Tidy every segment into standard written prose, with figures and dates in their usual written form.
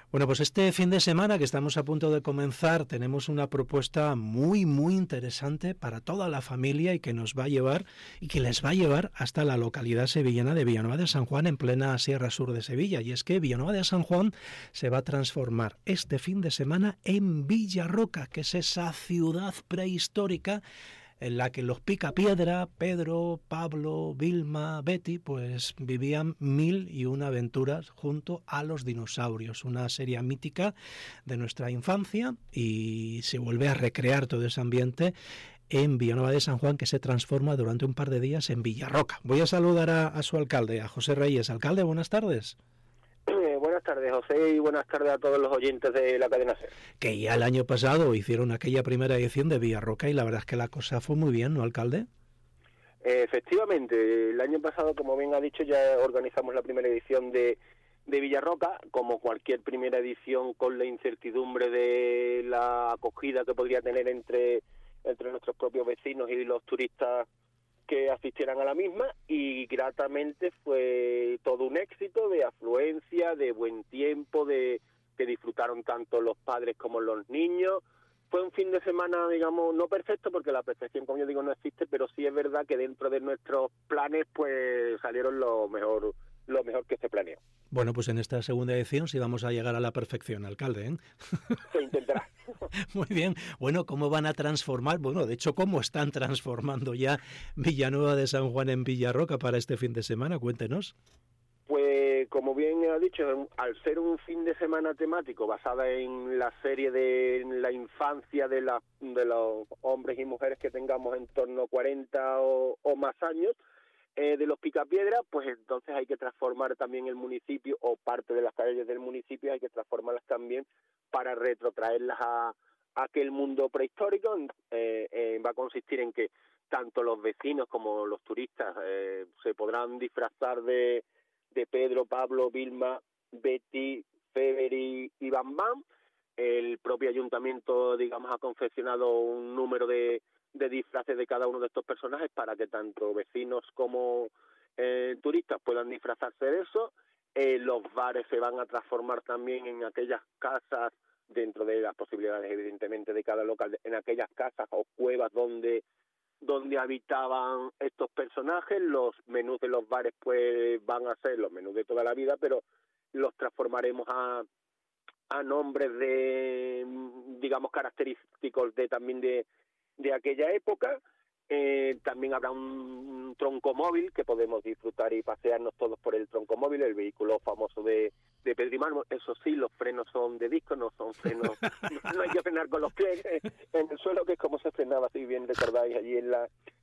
Bueno, pues este fin de semana que estamos a punto de comenzar tenemos una propuesta muy interesante para toda la familia y que nos va a llevar y que les va a llevar hasta la localidad sevillana de Villanueva de San Juan en plena Sierra Sur de Sevilla. Y es que Villanueva de San Juan se va a transformar este fin de semana en Villarroca, que es esa ciudad prehistórica en la que los Picapiedra, Pedro, Pablo, Vilma, Betty, pues vivían 1001 aventuras junto a los dinosaurios, una serie mítica de nuestra infancia, y se vuelve a recrear todo ese ambiente en Villanueva de San Juan, que se transforma durante un par de días en Villarroca. Voy a saludar a su alcalde, a José Reyes. Alcalde, buenas tardes. Buenas tardes, José, y buenas tardes a todos los oyentes de la cadena SER. Que ya el año pasado hicieron aquella primera edición de Villarroca y la verdad es que la cosa fue muy bien, ¿no, alcalde? Efectivamente, el año pasado, como bien ha dicho, ya organizamos la primera edición de Villarroca, como cualquier primera edición, con la incertidumbre de la acogida que podría tener entre nuestros propios vecinos y los turistas que asistieran a la misma, y gratamente fue todo un éxito de afluencia, de buen tiempo, de que disfrutaron tanto los padres como los niños. Fue un fin de semana, digamos, no perfecto, porque la perfección, como yo digo, no existe, pero sí es verdad que dentro de nuestros planes pues salieron lo mejor que se planeó. Bueno, pues en esta segunda edición sí vamos a llegar a la perfección, alcalde, ¿eh? Se intentará. Muy bien. Bueno, ¿cómo van a transformar? Bueno, de hecho, ¿cómo están transformando ya Villanueva de San Juan en Villarroca para este fin de semana? Cuéntenos. Pues, como bien ha dicho, al ser un fin de semana temático basada en la serie de la infancia de los hombres y mujeres que tengamos en torno a 40 o más años, de los Picapiedra, pues entonces hay que transformar también el municipio, o parte de las calles del municipio, hay que transformarlas también para retrotraerlas a aquel mundo prehistórico. Va a consistir en que tanto los vecinos como los turistas se podrán disfrazar de Pedro, Pablo, Vilma, Betty, Feber y Bam Bam. El propio ayuntamiento, digamos, ha confeccionado un número de disfraces de cada uno de estos personajes para que tanto vecinos como turistas puedan disfrazarse de eso. Los bares se van a transformar también en aquellas casas, dentro de las posibilidades evidentemente de cada local, en aquellas casas o cuevas donde habitaban estos personajes. Los menús de los bares pues van a ser los menús de toda la vida, pero los transformaremos a nombres de, digamos, característicos también de aquella época. También habrá un troncomóvil que podemos disfrutar y pasearnos todos por el troncomóvil, el vehículo famoso de Pedro y Mármol. Eso sí, los frenos son de disco, no son frenos, no hay que frenar con los pies en el suelo, que es como se frenaba, si bien recordáis allí en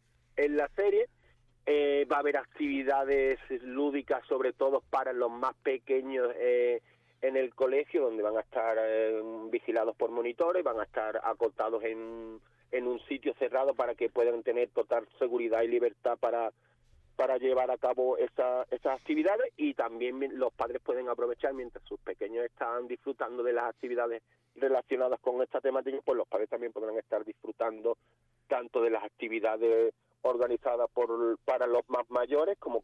la serie. Va a haber actividades lúdicas, sobre todo para los más pequeños, en el colegio, donde van a estar vigilados por monitores, van a estar acotados en un sitio cerrado para que puedan tener total seguridad y libertad para llevar a cabo esas actividades. Y también los padres pueden aprovechar, mientras sus pequeños están disfrutando de las actividades relacionadas con esta temática, pues los padres también podrán estar disfrutando tanto de las actividades organizadas para los más mayores, como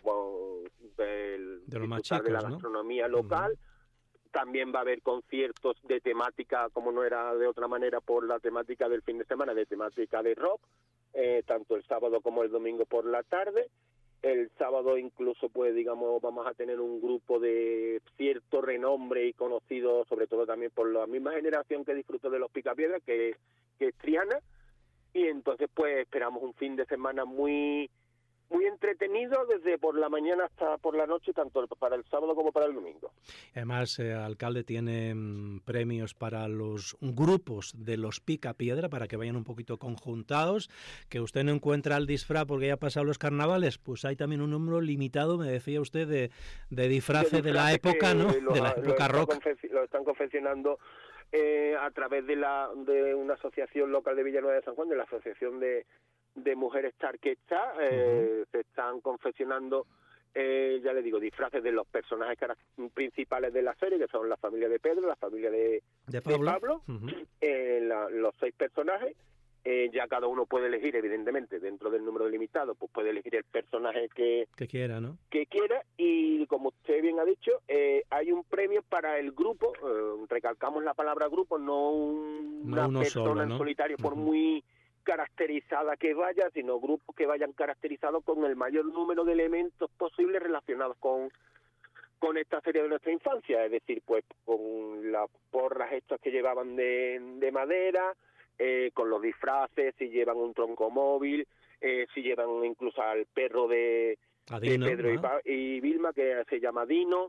de los más chicos, de la gastronomía local. También va a haber conciertos de temática, como no era de otra manera, por la temática del fin de semana, de temática de rock, tanto el sábado como el domingo por la tarde. El sábado incluso, pues digamos, vamos a tener un grupo de cierto renombre y conocido, sobre todo también por la misma generación que disfrutó de los Picapiedra, que es Triana. Y entonces pues esperamos un fin de semana muy entretenido, desde por la mañana hasta por la noche, tanto para el sábado como para el domingo. Además, alcalde, tiene premios para los grupos de los Picapiedra, para que vayan un poquito conjuntados, que usted no encuentra el disfraz porque ya ha pasado los carnavales, pues hay también un número limitado, me decía usted, de disfraces de la época, ¿no? De la época rock. Lo están confeccionando a través de una asociación local de Villanueva de San Juan, de la Asociación de Mujeres Tarqueta. Se están confeccionando, ya le digo, disfraces de los personajes principales de la serie, que son la familia de Pedro, la familia de Pablo, los 6 personajes. ya cada uno puede elegir, evidentemente, dentro del número limitado, pues puede elegir el personaje que quiera, ¿no? Que quiera, y como usted bien ha dicho, hay un premio para el grupo, recalcamos la palabra grupo, no una uno persona solo, en ¿no? solitario, por muy caracterizada que vaya, sino grupos que vayan caracterizados con el mayor número de elementos posibles relacionados con esta serie de nuestra infancia, es decir, pues con las porras estas que llevaban de madera, con los disfraces, si llevan un tronco móvil, si llevan incluso al perro de Dino, Pedro ¿no? y Vilma, que se llama Dino,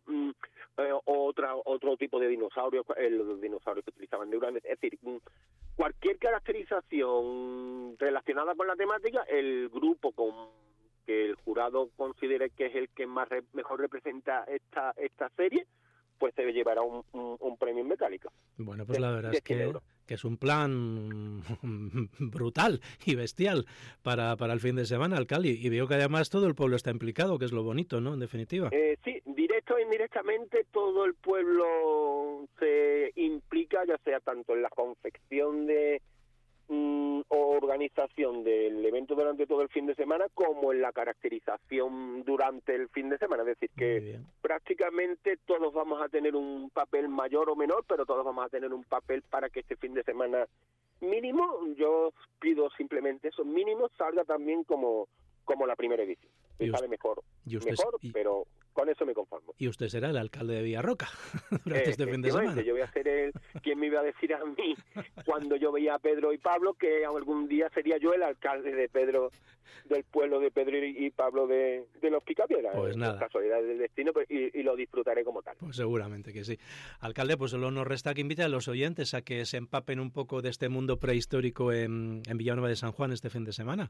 otro tipo de dinosaurios, los dinosaurios que utilizaban neurones, es decir, cualquier caracterización relacionada con la temática, el grupo que el jurado considere que es el que mejor representa esta serie, pues se llevará un premio en metálica. Bueno, pues la verdad es 100 euros. que es un plan brutal y bestial para el fin de semana, alcalde. Y veo que además todo el pueblo está implicado, que es lo bonito, ¿no? En definitiva. Sí, directo e indirectamente todo el pueblo se implica, ya sea tanto en la confección o organización del evento durante todo el fin de semana, como en la caracterización durante el fin de semana. Es decir, que prácticamente todos vamos a tener un papel mayor o menor, pero todos vamos a tener un papel para que este fin de semana mínimo, yo pido simplemente eso, mínimo salga también como la primera edición. Si sale mejor, pero con eso me conformo. Y usted será el alcalde de Villarroca durante este fin de semana. Yo voy a ser quien me iba a decir a mí cuando yo veía a Pedro y Pablo que algún día sería yo el alcalde de Pedro, del pueblo de Pedro y Pablo de los Picapiedras. Pues nada. Casualidad del destino, y lo disfrutaré como tal. Pues seguramente que sí. Alcalde, pues solo nos resta que invite a los oyentes a que se empapen un poco de este mundo prehistórico en Villanueva de San Juan este fin de semana.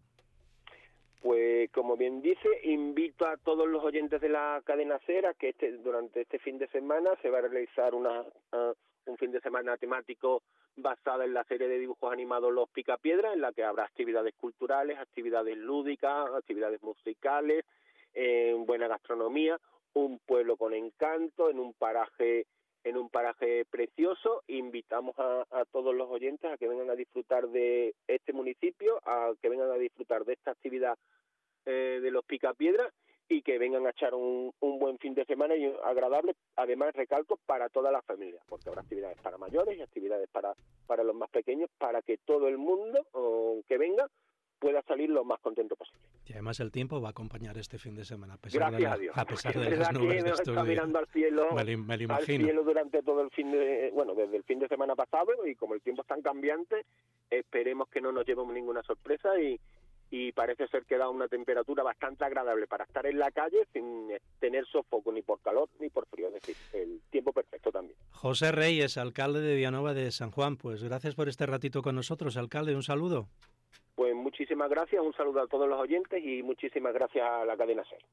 Pues como bien dice, invito a todos los oyentes de la cadena SER a que durante este fin de semana se va a realizar un fin de semana temático basado en la serie de dibujos animados Los Picapiedras, en la que habrá actividades culturales, actividades lúdicas, actividades musicales, buena gastronomía, un pueblo con encanto, en un paraje precioso. Invitamos a todos los oyentes a que vengan a disfrutar de este municipio, a que vengan a disfrutar de esta actividad de los Picapiedras, y que vengan a echar un buen fin de semana y agradable, además recalco, para toda la familia, porque habrá actividades para mayores y actividades para los más pequeños, para que todo el mundo que venga pueda salir lo más contento posible. Y además el tiempo va a acompañar este fin de semana, a pesar Gracias a Dios. A pesar de las nubes de estos días. Mirando al cielo, me lo imagino. al cielo durante todo el desde el fin de semana pasado, y como el tiempo es tan cambiante, esperemos que no nos llevemos ninguna sorpresa, y parece ser que da una temperatura bastante agradable para estar en la calle sin tener sofoco ni por calor ni por frío, es decir, el tiempo perfecto también. José Reyes, alcalde de Villanueva de San Juan, pues gracias por este ratito con nosotros, alcalde, un saludo. Pues muchísimas gracias, un saludo a todos los oyentes y muchísimas gracias a la cadena SER.